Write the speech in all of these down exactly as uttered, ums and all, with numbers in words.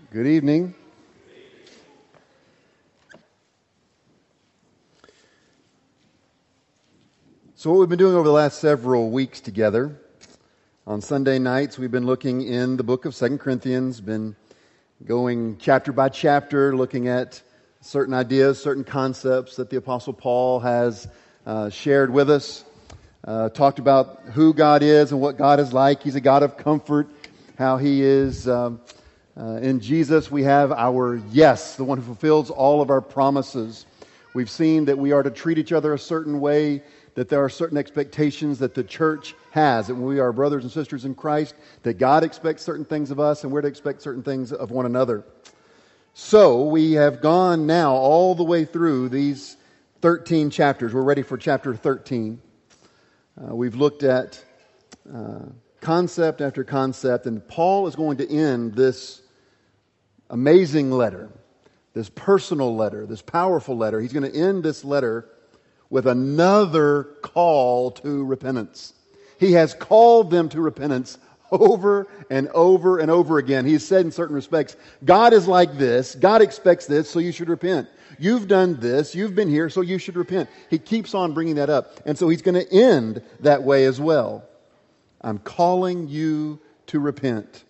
Good evening. So what we've been doing over the last several weeks together, on Sunday nights we've been looking in the book of Second Corinthians, been going chapter by chapter, looking at certain ideas, certain concepts that the Apostle Paul has uh, shared with us. Uh, talked about who God is and what God is like. He's a God of comfort, how He is... Um, Uh, in Jesus, we have our yes, the one who fulfills all of our promises. We've seen that we are to treat each other a certain way, that there are certain expectations that the church has, that when we are brothers and sisters in Christ, that God expects certain things of us and we're to expect certain things of one another. So we have gone now all the way through these thirteen chapters. We're ready for chapter thirteen. Uh, we've looked at uh, concept after concept, and Paul is going to end this amazing letter, this personal letter, this powerful letter. He's going to end this letter with another call to repentance. He has called them to repentance over and over and over again. He's said in certain respects, God is like this, God expects this, so you should repent. You've done this, you've been here, so you should repent. He keeps on bringing that up. And so he's going to end that way as well. I'm calling you to repent.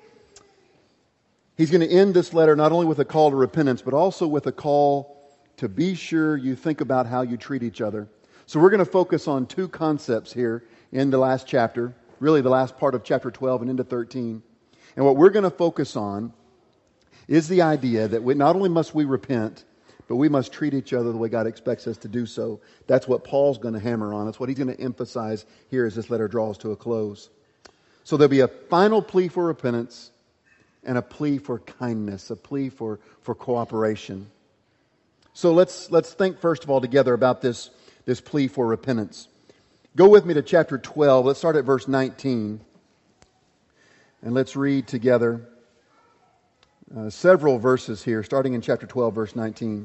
He's going to end this letter not only with a call to repentance, but also with a call to be sure you think about how you treat each other. So we're going to focus on two concepts here in the last chapter, really the last part of chapter twelve and into thirteen. And what we're going to focus on is the idea that we, not only must we repent, but we must treat each other the way God expects us to do so. That's what Paul's going to hammer on. That's what he's going to emphasize here as this letter draws to a close. So there'll be a final plea for repentance and a plea for kindness, a plea for, for cooperation. So let's let's think first of all together about this, this plea for repentance. Go with me to chapter twelve. Let's start at verse nineteen. And let's read together uh, several verses here, starting in chapter twelve, verse nineteen.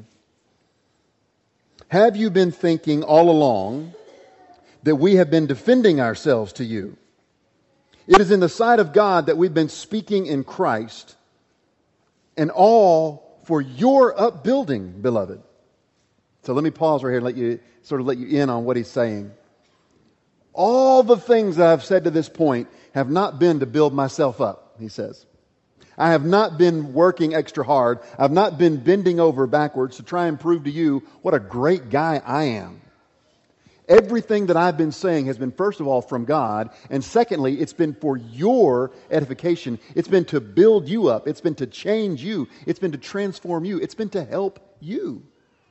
Have you been thinking all along that we have been defending ourselves to you? It is in the sight of God that we've been speaking in Christ, and all for your upbuilding, beloved. So let me pause right here and let you sort of let you in on what he's saying. All the things that I've said to this point have not been to build myself up, he says. I have not been working extra hard. I've not been bending over backwards to try and prove to you what a great guy I am. Everything that I've been saying has been, first of all, from God, and secondly, it's been for your edification. It's been to build you up. It's been to change you. It's been to transform you. It's been to help you.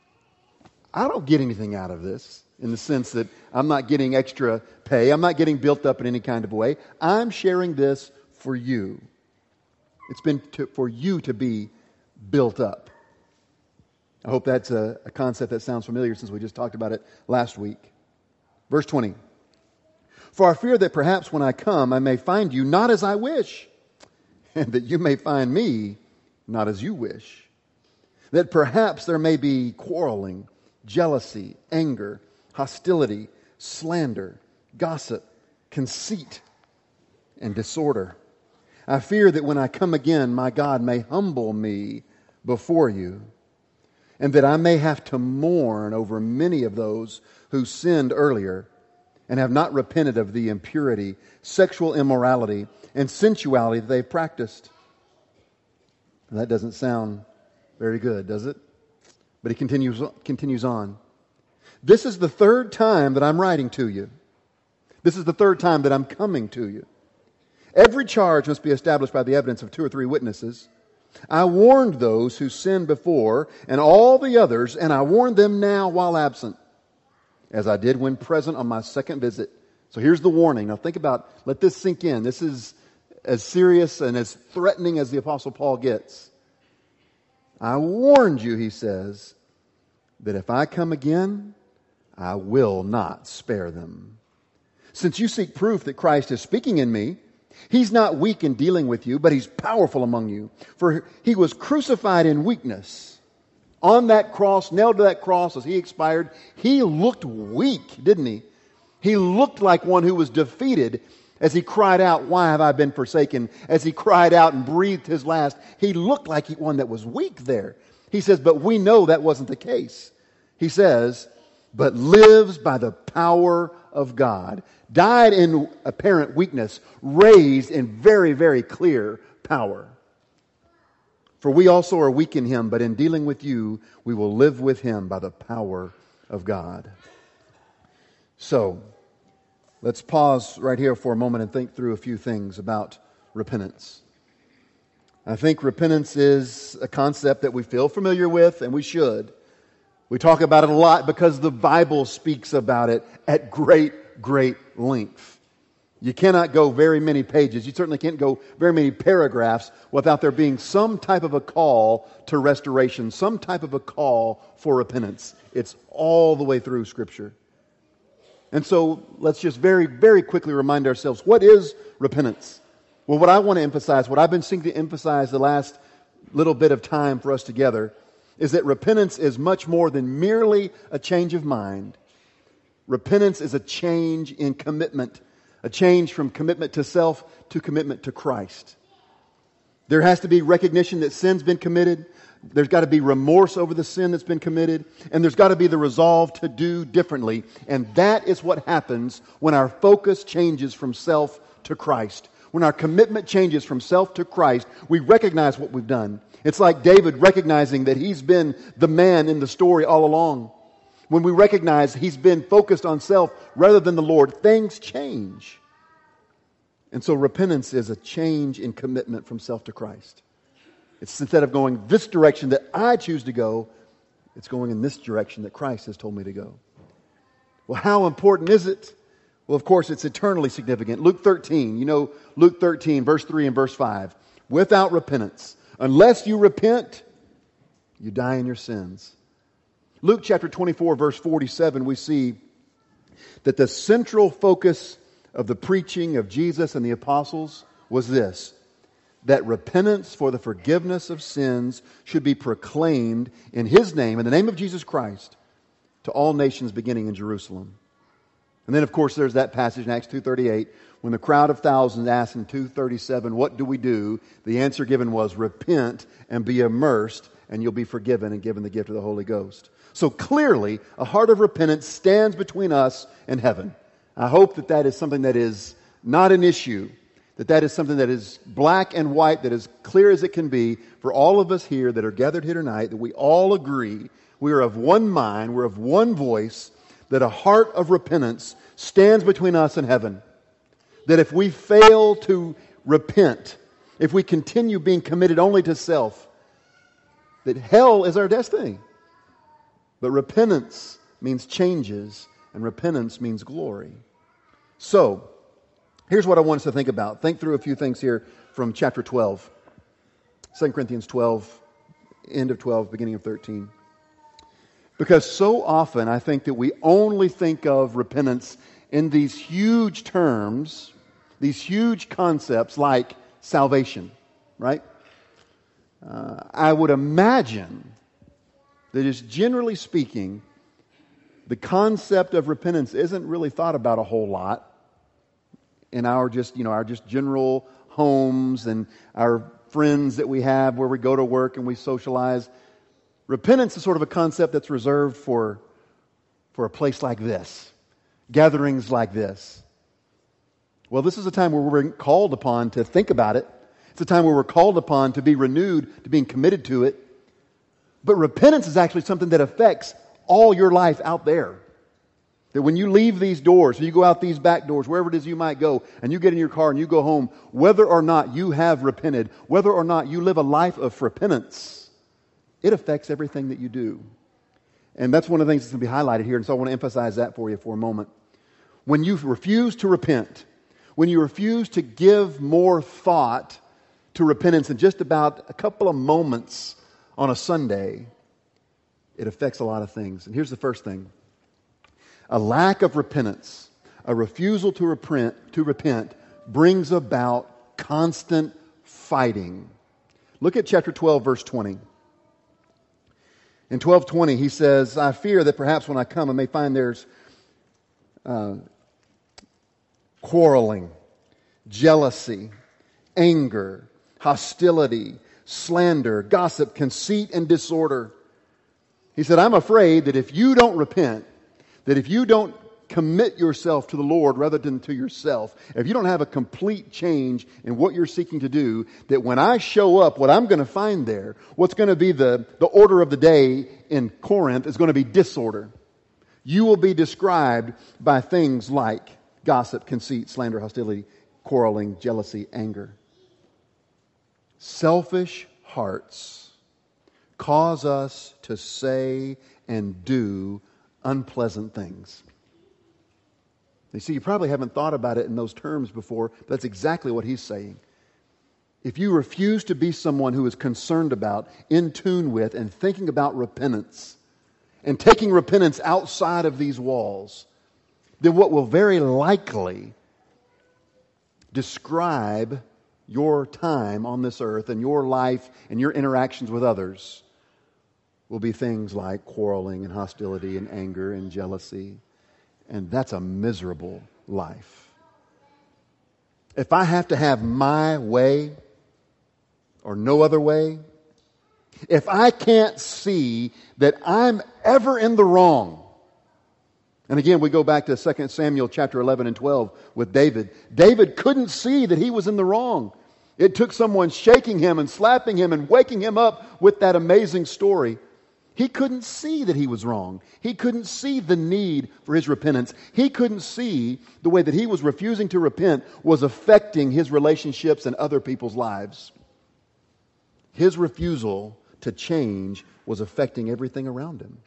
I don't get anything out of this in the sense that I'm not getting extra pay. I'm not getting built up in any kind of way. I'm sharing this for you. It's been to, for you to be built up. I hope that's a, a concept that sounds familiar since we just talked about it last week. Verse twenty. For I fear that perhaps when I come I may find you not as I wish, and that you may find me not as you wish. That perhaps there may be quarreling, jealousy, anger, hostility, slander, gossip, conceit, and disorder. I fear that when I come again, my God may humble me before you, and that I may have to mourn over many of those who sinned earlier and have not repented of the impurity, sexual immorality, and sensuality that they've practiced. And that doesn't sound very good, does it? But he continues, continues on. This is the third time that I'm writing to you. This is the third time that I'm coming to you. Every charge must be established by the evidence of two or three witnesses. I warned those who sinned before and all the others, and I warned them now while absent, as I did when present on my second visit. So here's the warning. Now think about, let this sink in. This is as serious and as threatening as the Apostle Paul gets. I warned you, he says, that if I come again, I will not spare them. Since you seek proof that Christ is speaking in me, He's not weak in dealing with you, but He's powerful among you. For He was crucified in weakness. On that cross, nailed to that cross as He expired, He looked weak, didn't He? He looked like one who was defeated. As he cried out, "Why have I been forsaken?" As he cried out and breathed his last, he looked like one that was weak there. He says, but we know that wasn't the case. He says, but lives by the power of God. Died in apparent weakness, raised in very, very clear power. For we also are weak in him, but in dealing with you, we will live with him by the power of God. So, let's pause right here for a moment and think through a few things about repentance. I think repentance is a concept that we feel familiar with, and we should. We talk about it a lot because the Bible speaks about it at great, great length. You cannot go very many pages. You certainly can't go very many paragraphs without there being some type of a call to restoration, some type of a call for repentance. It's all the way through Scripture. And so let's just very, very quickly remind ourselves, what is repentance? Well, what I want to emphasize, what I've been seeking to emphasize the last little bit of time for us together, is that repentance is much more than merely a change of mind. Repentance is a change in commitment, a change from commitment to self to commitment to Christ. There has to be recognition that sin's been committed. There's got to be remorse over the sin that's been committed. And there's got to be the resolve to do differently. And that is what happens when our focus changes from self to Christ. When our commitment changes from self to Christ, we recognize what we've done. It's like David recognizing that he's been the man in the story all along. When we recognize he's been focused on self rather than the Lord, things change. And so repentance is a change in commitment from self to Christ. It's instead of going this direction that I choose to go, it's going in this direction that Christ has told me to go. Well, how important is it? Well, of course, it's eternally significant. Luke thirteen, you know, Luke thirteen, verse three and verse five. Without repentance, unless you repent, you die in your sins. Luke chapter twenty-four, verse forty-seven, we see that the central focus of the preaching of Jesus and the apostles was this: that repentance for the forgiveness of sins should be proclaimed in His name, in the name of Jesus Christ, to all nations beginning in Jerusalem. And then, of course, there's that passage in Acts two thirty-eight, when the crowd of thousands asked in two thirty-seven, what do we do? The answer given was, repent and be immersed, and you'll be forgiven and given the gift of the Holy Ghost. So clearly, a heart of repentance stands between us and heaven. I hope that that is something that is not an issue, that that is something that is black and white, that is clear as it can be for all of us here that are gathered here tonight, that we all agree, we are of one mind, we're of one voice, that a heart of repentance stands between us and heaven. That if we fail to repent, if we continue being committed only to self, that hell is our destiny. But repentance means changes, and repentance means glory. So, here's what I want us to think about. Think through a few things here from chapter twelve. Second Corinthians twelve, end of twelve, beginning of thirteen. Because so often I think that we only think of repentance in these huge terms, these huge concepts like salvation, right? Uh, I would imagine that just generally speaking, the concept of repentance isn't really thought about a whole lot in our just, you know, our just general homes and our friends that we have where we go to work and we socialize. Repentance is sort of a concept that's reserved for, for a place like this, gatherings like this. Well, this is a time where we're called upon to think about it. It's a time where we're called upon to be renewed, to being committed to it. But repentance is actually something that affects all your life out there. That when you leave these doors, or you go out these back doors, wherever it is you might go, and you get in your car and you go home, whether or not you have repented, whether or not you live a life of repentance, it affects everything that you do. And that's one of the things that's going to be highlighted here. And so I want to emphasize that for you for a moment. When you refuse to repent, when you refuse to give more thought to repentance in just about a couple of moments on a Sunday, it affects a lot of things. And here's the first thing. A lack of repentance, a refusal to repent, to repent brings about constant fighting. Look at chapter twelve, verse twenty. In twelve twenty, he says, I fear that perhaps when I come, I may find there's uh, quarreling, jealousy, anger, hostility, slander, gossip, conceit, and disorder. He said, I'm afraid that if you don't repent, that if you don't commit yourself to the Lord rather than to yourself, if you don't have a complete change in what you're seeking to do, that when I show up, what I'm going to find there, what's going to be the, the order of the day in Corinth is going to be disorder. You will be described by things like gossip, conceit, slander, hostility, quarreling, jealousy, anger. Selfish hearts cause us to say and do unpleasant things. You see, you probably haven't thought about it in those terms before, but that's exactly what he's saying. If you refuse to be someone who is concerned about, in tune with, and thinking about repentance, and taking repentance outside of these walls, then what will very likely describe your time on this earth and your life and your interactions with others will be things like quarreling and hostility and anger and jealousy. And that's a miserable life. If I have to have my way or no other way, if I can't see that I'm ever in the wrong, and again, we go back to Second Samuel chapter eleven and twelve with David. David couldn't see that he was in the wrong. It took someone shaking him and slapping him and waking him up with that amazing story. He couldn't see that he was wrong. He couldn't see the need for his repentance. He couldn't see the way that he was refusing to repent was affecting his relationships and other people's lives. His refusal to change was affecting everything around him.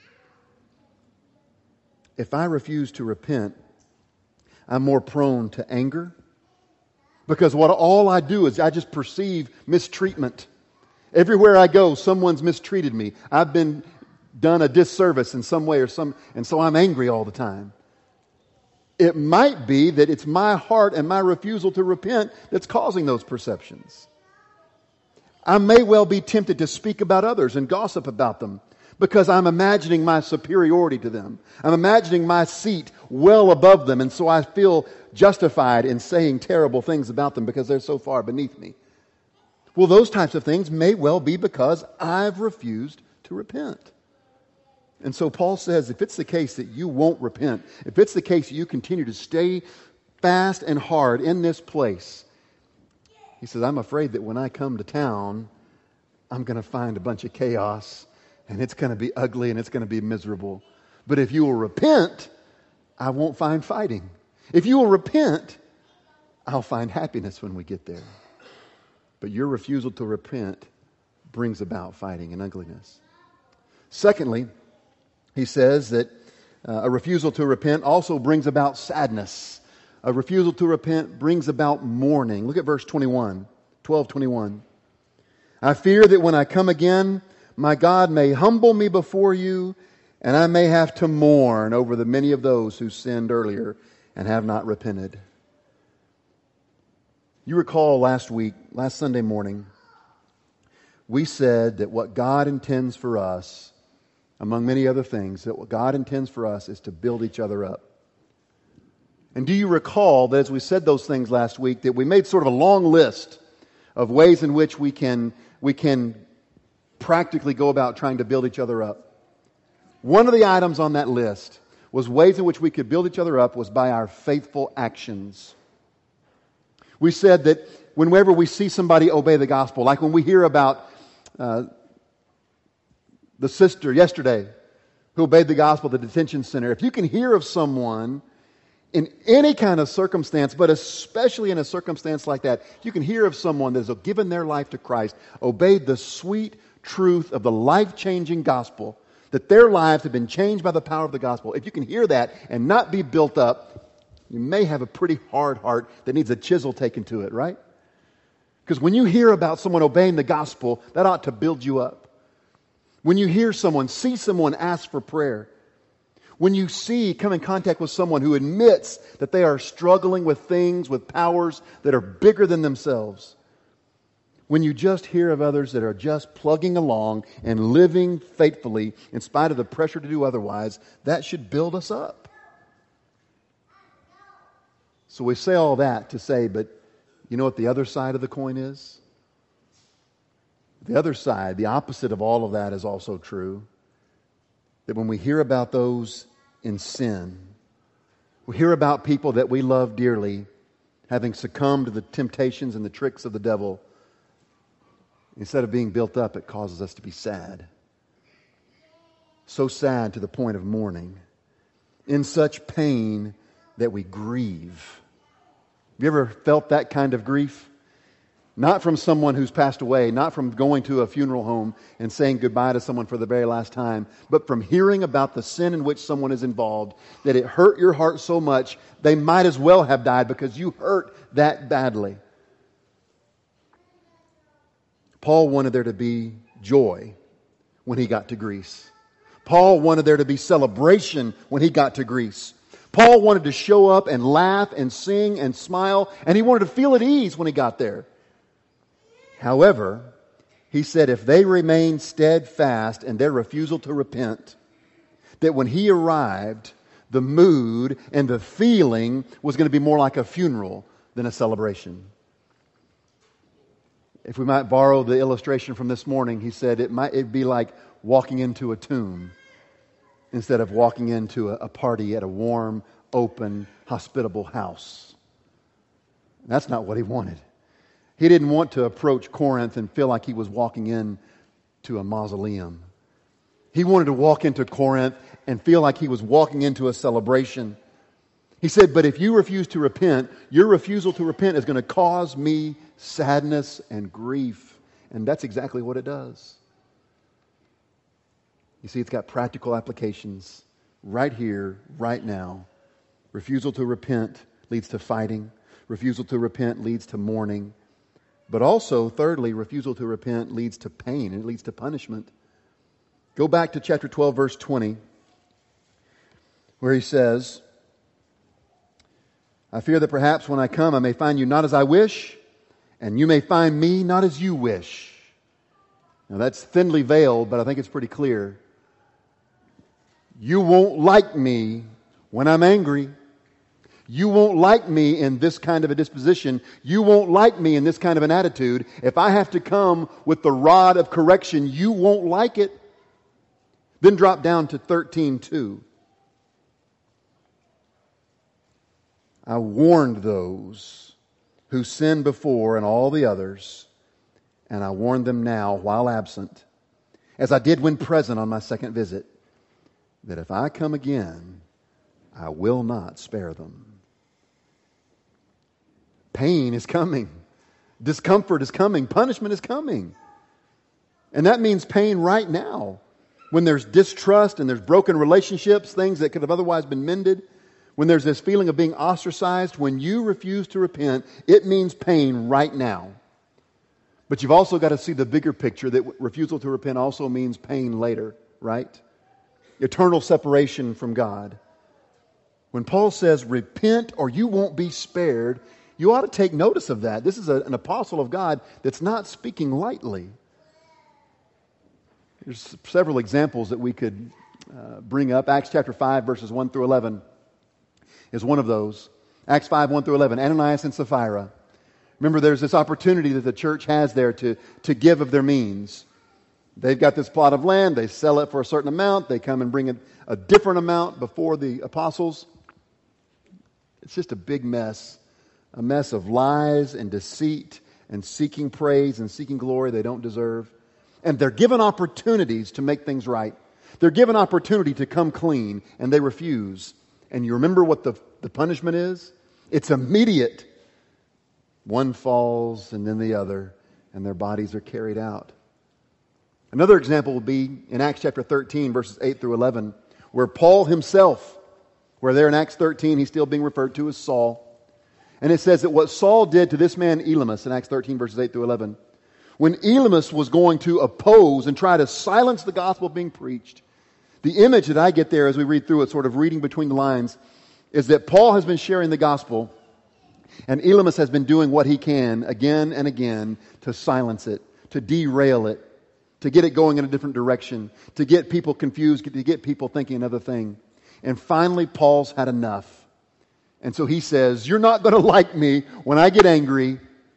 If I refuse to repent, I'm more prone to anger, because what all I do is I just perceive mistreatment. Everywhere I go, someone's mistreated me. I've been done a disservice in some way or some, and so I'm angry all the time. It might be that it's my heart and my refusal to repent that's causing those perceptions. I may well be tempted to speak about others and gossip about them because I'm imagining my superiority to them. I'm imagining my seat well above them, and so I feel justified in saying terrible things about them because they're so far beneath me. Well, those types of things may well be because I've refused to repent. And so Paul says, if it's the case that you won't repent, if it's the case that you continue to stay fast and hard in this place, he says, I'm afraid that when I come to town, I'm going to find a bunch of chaos, and it's going to be ugly, and it's going to be miserable. But if you will repent, I won't find fighting. If you will repent, I'll find happiness when we get there. But your refusal to repent brings about fighting and ugliness. Secondly, he says that uh, a refusal to repent also brings about sadness. A refusal to repent brings about mourning. Look at verse twenty-one, twelve twenty-one. I fear that when I come again, my God may humble me before you, and I may have to mourn over the many of those who sinned earlier and have not repented. You recall last week, last Sunday morning, we said that what God intends for us, among many other things, that what God intends for us is to build each other up. And do you recall that as we said those things last week, that we made sort of a long list of ways in which we can, we can practically go about trying to build each other up? One of the items on that list was ways in which we could build each other up was by our faithful actions. We said that whenever we see somebody obey the gospel, like when we hear about uh, the sister yesterday who obeyed the gospel at the detention center, if you can hear of someone in any kind of circumstance, but especially in a circumstance like that, you can hear of someone that has given their life to Christ, obeyed the sweet truth of the life-changing gospel, that their lives have been changed by the power of the gospel. If you can hear that and not be built up, you may have a pretty hard heart that needs a chisel taken to it, right? Because when you hear about someone obeying the gospel, that ought to build you up. When you hear someone, see someone ask for prayer, when you see, come in contact with someone who admits that they are struggling with things, with powers that are bigger than themselves, when you just hear of others that are just plugging along and living faithfully in spite of the pressure to do otherwise, that should build us up. So we say all that to say, but You know what the other side of the coin is? The other side, the opposite of all of that, is also true. That when we hear about those in sin, we hear about people that we love dearly having succumbed to the temptations and the tricks of the devil, instead of being built up, it causes us to be sad. So sad to the point of mourning. In such pain that we grieve. Have you ever felt that kind of grief? Not from someone who's passed away, not from going to a funeral home and saying goodbye to someone for the very last time, but from hearing about the sin in which someone is involved, that it hurt your heart so much, they might as well have died because you hurt that badly. Paul wanted there to be joy when he got to Greece. Paul wanted there to be celebration when he got to Greece. Paul wanted to show up and laugh and sing and smile, and he wanted to feel at ease when he got there. However, he said if they remained steadfast in their refusal to repent, that when he arrived, the mood and the feeling was going to be more like a funeral than a celebration. If we might borrow the illustration from this morning, he said it might it'd be like walking into a tomb instead of walking into a, a party at a warm, open, hospitable house. That's not what he wanted. He didn't want to approach Corinth and feel like he was walking in to a mausoleum. He wanted to walk into Corinth and feel like he was walking into a celebration. He said, but if you refuse to repent, your refusal to repent is going to cause me sadness and grief. And that's exactly what it does. You see, it's got practical applications right here, right now. Refusal to repent leads to fighting. Refusal to repent leads to mourning. But also, thirdly, refusal to repent leads to pain. It leads to punishment. Go back to chapter twelve, verse twenty, where he says, I fear that perhaps when I come I may find you not as I wish, and you may find me not as you wish. Now that's thinly veiled, but I think it's pretty clear. You won't like me when I'm angry. You won't like me in this kind of a disposition. You won't like me in this kind of an attitude. If I have to come with the rod of correction, you won't like it. Then drop down to thirteen two. I warned those who sinned before and all the others, and I warn them now while absent, as I did when present on my second visit, that if I come again, I will not spare them. Pain is coming. Discomfort is coming. Punishment is coming. And that means pain right now. When there's distrust and there's broken relationships, things that could have otherwise been mended, when there's this feeling of being ostracized, when you refuse to repent, it means pain right now. But you've also got to see the bigger picture that refusal to repent also means pain later, right? Eternal separation from God. When Paul says, repent or you won't be spared, you ought to take notice of that. This is a, an apostle of God that's not speaking lightly. There's several examples that we could uh, bring up. Acts chapter five, verses one through eleven is one of those. Acts five, one through eleven, Ananias and Sapphira. Remember, there's this opportunity that the church has there to, to give of their means. They've got this plot of land. They sell it for a certain amount. They come and bring a, a different amount before the apostles. It's just a big mess. A mess of lies and deceit and seeking praise and seeking glory they don't deserve. And they're given opportunities to make things right. They're given opportunity to come clean, and they refuse. And you remember what the, the punishment is? It's immediate. One falls and then the other, and their bodies are carried out. Another example will be in Acts chapter thirteen, verses eight through eleven, where Paul himself, where there in Acts thirteen, he's still being referred to as Saul. And it says that what Saul did to this man Elymas in Acts thirteen, verses eight through eleven, when Elymas was going to oppose and try to silence the gospel being preached, the image that I get there as we read through it, sort of reading between the lines, is that Paul has been sharing the gospel, and Elymas has been doing what he can again and again to silence it, to derail it, to get it going in a different direction, to get people confused, to get people thinking another thing. And finally, Paul's had enough. And so he says, you're not going to like me when I get angry.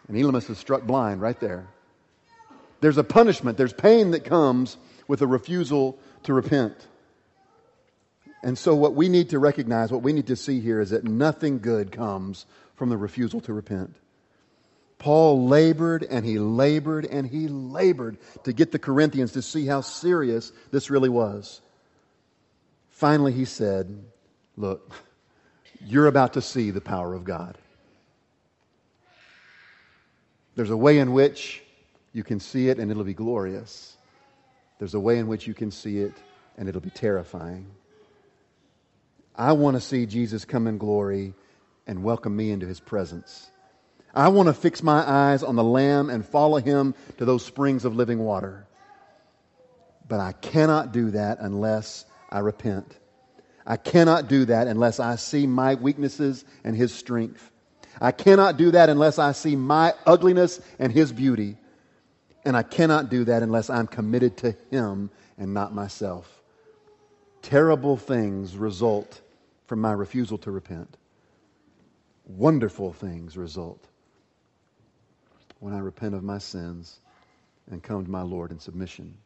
And Elymas is struck blind right there. There's a punishment, there's pain that comes with a refusal to repent. And so what we need to recognize, what we need to see here is that nothing good comes from the refusal to repent. Paul labored and he labored and he labored to get the Corinthians to see how serious this really was. Finally he said, look, you're about to see the power of God. There's a way in which you can see it and it'll be glorious. There's a way in which you can see it and it'll be terrifying. I want to see Jesus come in glory and welcome me into His presence. I want to fix my eyes on the Lamb and follow Him to those springs of living water. But I cannot do that unless I repent. I cannot do that unless I see my weaknesses and His strength. I cannot do that unless I see my ugliness and His beauty. And I cannot do that unless I'm committed to Him and not myself. Terrible things result from my refusal to repent. Wonderful things result when I repent of my sins and come to my Lord in submission.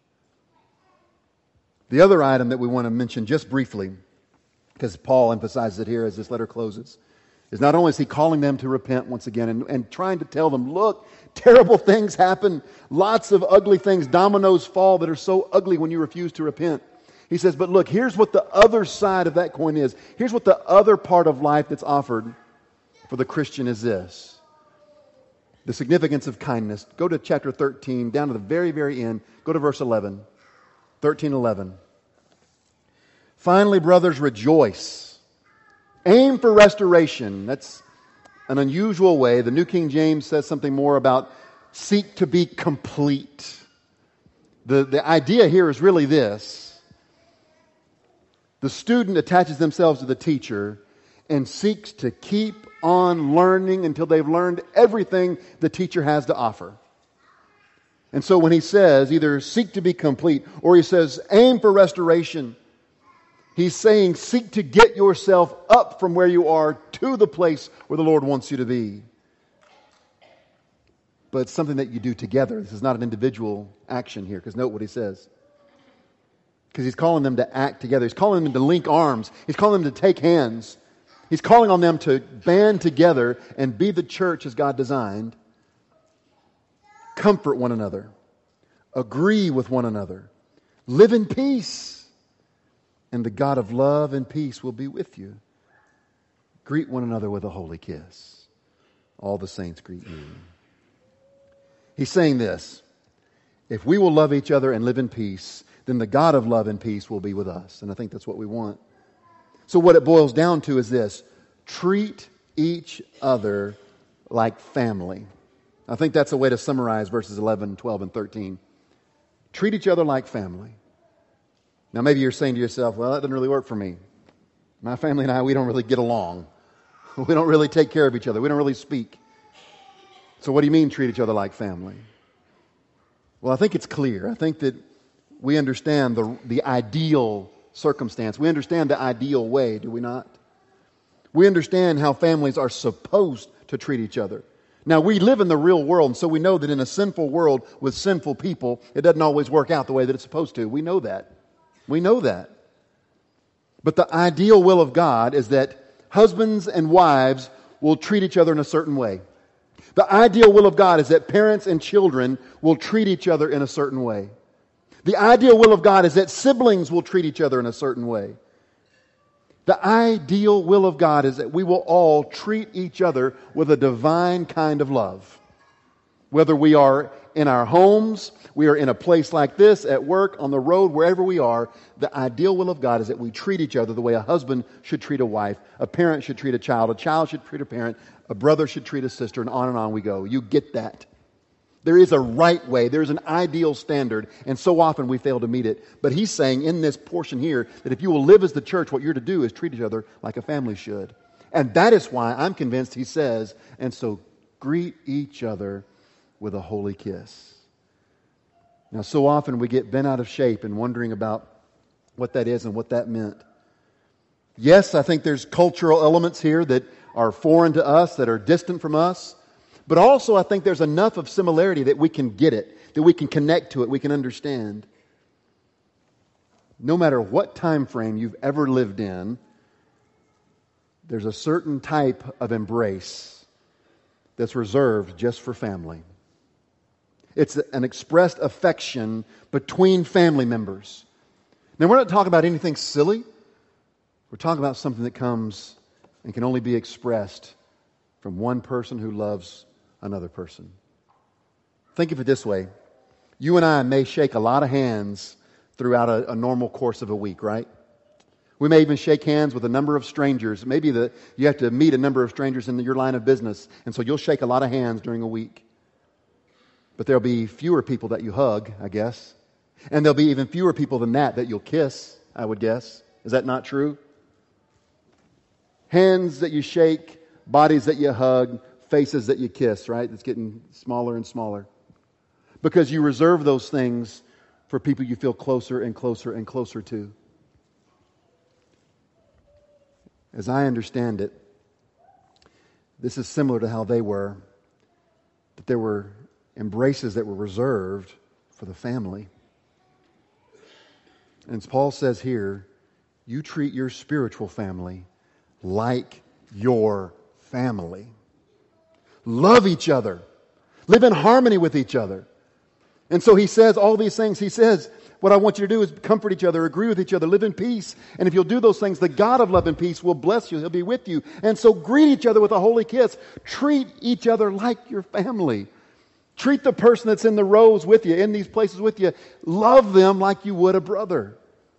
The other item that we want to mention just briefly, because Paul emphasizes it here as this letter closes, is not only is he calling them to repent once again and, and trying to tell them, look, terrible things happen, lots of ugly things, dominoes fall that are so ugly when you refuse to repent. He says, but look, here's what the other side of that coin is. Here's what the other part of life that's offered for the Christian is this. The significance of kindness. Go to chapter thirteen, down to the very, very end. Go to verse eleven. thirteen eleven. Finally, brothers, rejoice. Aim for restoration. That's an unusual way. The New King James says something more about seek to be complete. The, the idea here is really this. The student attaches themselves to the teacher and seeks to keep on learning until they've learned everything the teacher has to offer. And so when he says either seek to be complete or he says aim for restoration, he's saying seek to get yourself up from where you are to the place where the Lord wants you to be. But it's something that you do together. This is not an individual action here, because note what he says. Because he's calling them to act together. He's calling them to link arms. He's calling them to take hands. He's calling on them to band together and be the church as God designed. Comfort one another. Agree with one another. Live in peace. And the God of love and peace will be with you. Greet one another with a holy kiss. All the saints greet you. He's saying this. If we will love each other and live in peace, then the God of love and peace will be with us. And I think that's what we want. So what it boils down to is this. Treat each other like family. I think that's a way to summarize verses eleven, twelve, and thirteen. Treat each other like family. Now maybe you're saying to yourself, well, that doesn't really work for me. My family and I, we don't really get along. We don't really take care of each other. We don't really speak. So what do you mean treat each other like family? Well, I think it's clear. I think that we understand the, the ideal circumstance. We understand the ideal way, do we not? We understand how families are supposed to treat each other. Now, we live in the real world, and so we know that in a sinful world with sinful people, it doesn't always work out the way that it's supposed to. We know that. We know that. But the ideal will of God is that husbands and wives will treat each other in a certain way. The ideal will of God is that parents and children will treat each other in a certain way. The ideal will of God is that siblings will treat each other in a certain way. The ideal will of God is that we will all treat each other with a divine kind of love. Whether we are in our homes, we are in a place like this, at work, on the road, wherever we are, the ideal will of God is that we treat each other the way a husband should treat a wife, a parent should treat a child, a child should treat a parent, a brother should treat a sister, and on and on we go. You get that. There is a right way. There is an ideal standard, and so often we fail to meet it. But he's saying in this portion here that if you will live as the church, what you're to do is treat each other like a family should. And that is why I'm convinced he says, and so greet each other with a holy kiss. Now, so often we get bent out of shape and wondering about what that is and what that meant. Yes, I think there's cultural elements here that are foreign to us, that are distant from us. But also I think there's enough of similarity that we can get it, that we can connect to it, we can understand. No matter what time frame you've ever lived in, there's a certain type of embrace that's reserved just for family. It's an expressed affection between family members. Now, we're not talking about anything silly. We're talking about something that comes and can only be expressed from one person who loves another person. Think of it this way. You and I may shake a lot of hands throughout a, a normal course of a week, right? We may even shake hands with a number of strangers. Maybe the, you have to meet a number of strangers in your line of business, and so you'll shake a lot of hands during a week. But there'll be fewer people that you hug, I guess. And there'll be even fewer people than that that you'll kiss, I would guess. Is that not true? Hands that you shake, bodies that you hug, faces that you kiss, right? It's getting smaller and smaller. Because you reserve those things for people you feel closer and closer and closer to. As I understand it, this is similar to how they were. That there were embraces that were reserved for the family. And as Paul says here, you treat your spiritual family like your family. Love each other. Live in harmony with each other. And so he says all these things. He says, what I want you to do is comfort each other, agree with each other, live in peace. And if you'll do those things, the God of love and peace will bless you. He'll be with you. And so greet each other with a holy kiss. Treat each other like your family. Treat the person that's in the rows with you, in these places with you. Love them like you would a brother.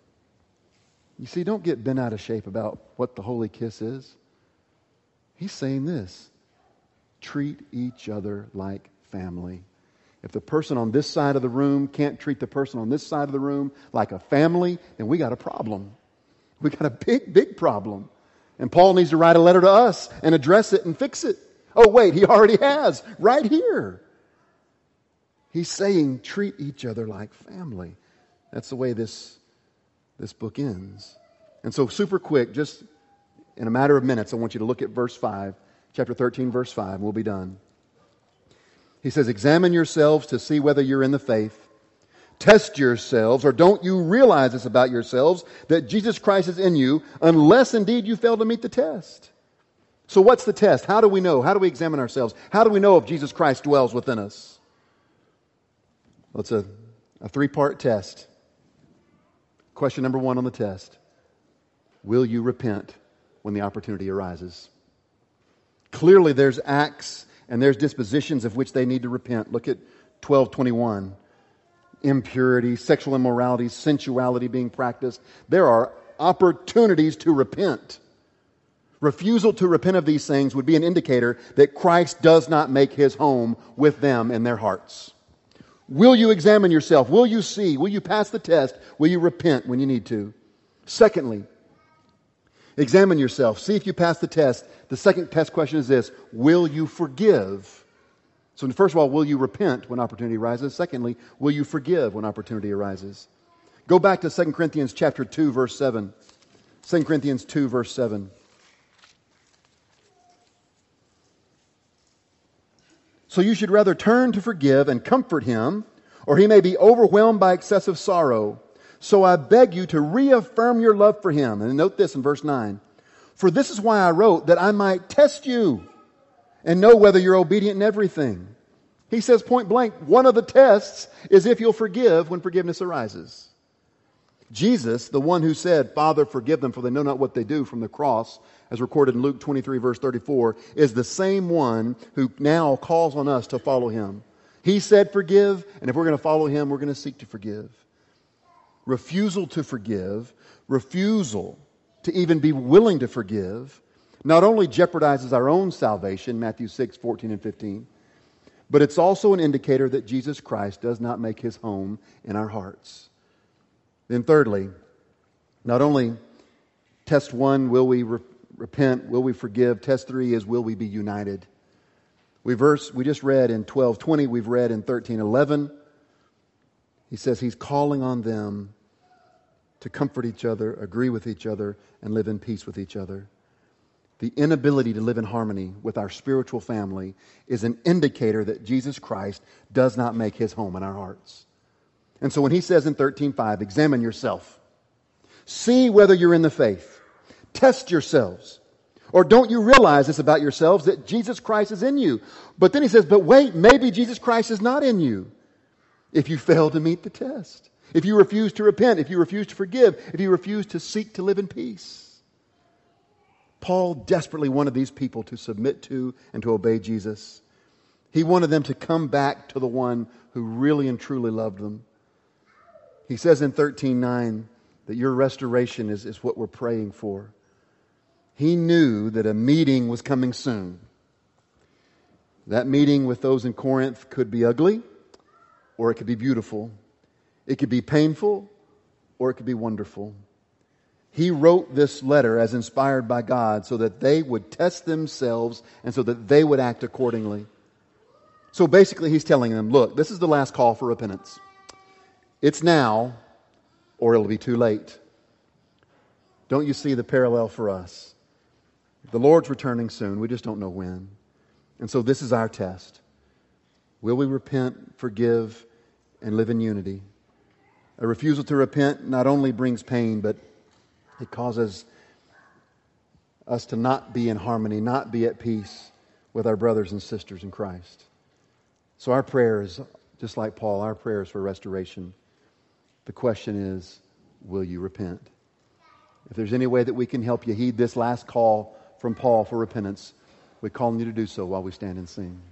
You see, don't get bent out of shape about what the holy kiss is. He's saying this. Treat each other like family. If the person on this side of the room can't treat the person on this side of the room like a family, then we got a problem. We got a big, big problem. And Paul needs to write a letter to us and address it and fix it. Oh, wait, he already has, right here. He's saying treat each other like family. That's the way this, this book ends. And so super quick, just in a matter of minutes, I want you to look at verse five, chapter thirteen, verse five, and we'll be done. He says, examine yourselves to see whether you're in the faith. Test yourselves, or don't you realize this about yourselves, that Jesus Christ is in you, unless indeed you fail to meet the test. So what's the test? How do we know? How do we examine ourselves? How do we know if Jesus Christ dwells within us? Well, it's a, a three-part test. Question number one on the test. Will you repent when the opportunity arises? Clearly there's acts and there's dispositions of which they need to repent. Look at twelve twenty-one. Impurity, sexual immorality, sensuality being practiced. There are opportunities to repent. Refusal to repent of these things would be an indicator that Christ does not make His home with them in their hearts. Will you examine yourself? Will you see? Will you pass the test? Will you repent when you need to? Secondly, examine yourself. See if you pass the test. The second test question is this. Will you forgive? So first of all, will you repent when opportunity arises? Secondly, will you forgive when opportunity arises? Go back to Second Corinthians chapter two, verse seven. Second Corinthians two, verse seven. So you should rather turn to forgive and comfort him, or he may be overwhelmed by excessive sorrow. So I beg you to reaffirm your love for him. And note this in verse nine. For this is why I wrote, that I might test you and know whether you're obedient in everything. He says point blank, one of the tests is if you'll forgive when forgiveness arises. Jesus, the one who said, Father, forgive them, for they know not what they do, from the cross, as recorded in Luke twenty-three, verse thirty-four, is the same one who now calls on us to follow him. He said forgive, and if we're going to follow him, we're going to seek to forgive. Refusal to forgive, refusal to even be willing to forgive, not only jeopardizes our own salvation, Matthew six, fourteen and fifteen, but it's also an indicator that Jesus Christ does not make his home in our hearts. Then thirdly, not only test one, will we re- repent, will we forgive? Test three is, will we be united? We verse we just read in twelve twenty, we've read in thirteen eleven. He says he's calling on them to comfort each other, agree with each other, and live in peace with each other. the inability to live in harmony with our spiritual family is an indicator that Jesus Christ does not make his home in our hearts. And so when he says in thirteen five, examine yourself. See whether you're in the faith. Test yourselves. Or don't you realize this about yourselves, that Jesus Christ is in you? But then he says, but wait, maybe Jesus Christ is not in you. If you fail to meet the test. If you refuse to repent. If you refuse to forgive. If you refuse to seek to live in peace. Paul desperately wanted these people to submit to and to obey Jesus. He wanted them to come back to the one who really and truly loved them. He says in thirteen nine that your restoration is, is what we're praying for. He knew that a meeting was coming soon. That meeting with those in Corinth could be ugly, or it could be beautiful. It could be painful, or it could be wonderful. He wrote this letter as inspired by God so that they would test themselves and so that they would act accordingly. So basically he's telling them, look, this is the last call for repentance. It's now, or it'll be too late. Don't you see the parallel for us? The Lord's returning soon. We just don't know when. And so this is our test. Will we repent, forgive, and live in unity? A refusal to repent not only brings pain, but it causes us to not be in harmony, not be at peace with our brothers and sisters in Christ. So our prayer is, just like Paul, our prayer is for restoration. The question is, will you repent? If there's any way that we can help you heed this last call from Paul for repentance, we call on you to do so while we stand and sing.